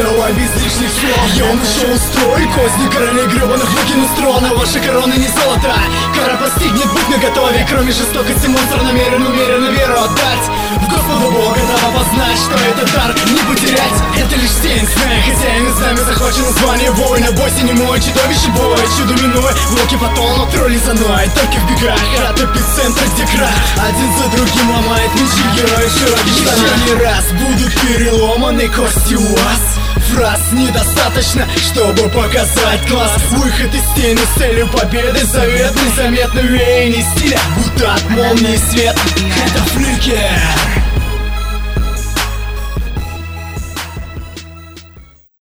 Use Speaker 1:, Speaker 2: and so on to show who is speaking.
Speaker 1: давай без лишних слов. Я нашел строй, козни короля гребаных выкину с трона. Ваша корона не золото, кара постигнет, будь наготове. Кроме жестокости монстр намерен уверенно веру отдать в Господа Бога, дам опознать, что это дар не потерять. Это лишь тень сна, хозяин и знамя захвачено звание воина. Бойся не мой, чудовище бой, чудо минуя. Волки потонут, тролли заноют, только в бегах от эпицентра, где крах один за другим ломает мечи герои в широких штанах. Еще не раз будут переломаны кости у вас. Фраз недостаточно, чтобы показать класс. Выход из тени с целью победы, заветный, заметный веяние стиля, будто от молнии свет. Это фликер.